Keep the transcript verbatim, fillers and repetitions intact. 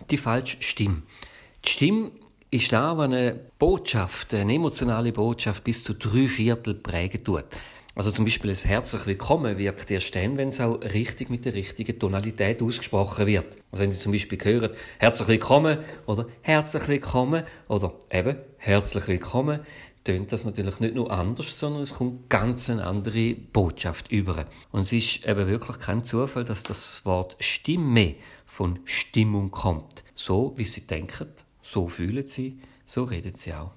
die falsche Stimme. Die Stimme ist da, was eine Botschaft, eine emotionale Botschaft bis zu drei Viertel prägen tut. Also zum Beispiel ein «Herzlich Willkommen» wirkt erst dann, wenn es auch richtig mit der richtigen Tonalität ausgesprochen wird. Also wenn Sie zum Beispiel hören «Herzlich Willkommen» oder «Herzlich Willkommen» oder eben «Herzlich Willkommen», tönt das natürlich nicht nur anders, sondern es kommt ganz eine andere Botschaft über. Und es ist eben wirklich kein Zufall, dass das Wort Stimme von Stimmung kommt. So wie Sie denken, so fühlen Sie, so reden Sie auch.